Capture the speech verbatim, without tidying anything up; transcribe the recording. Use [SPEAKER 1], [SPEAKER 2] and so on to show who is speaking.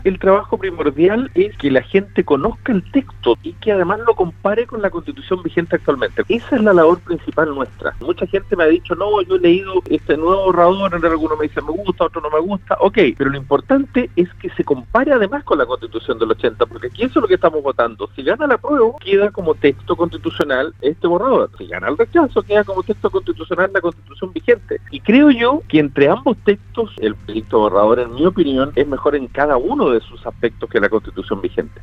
[SPEAKER 1] El trabajo primordial es que la gente conozca el texto y que además lo compare con la Constitución vigente actualmente. Esa es la labor principal nuestra. Mucha gente me ha dicho, no, yo he leído este nuevo borrador, en alguno me dice me gusta, otro no me gusta. Ok, pero lo importante es que se compare además con la Constitución del ochenta, porque aquí eso es lo que estamos votando. Si gana el apruebo, queda como texto constitucional este borrador. Si gana el rechazo, queda como texto constitucional la Constitución vigente. Y creo yo que entre ambos textos, el proyecto borrador, en mi opinión, es mejor en cada uno de sus aspectos que la Constitución vigente.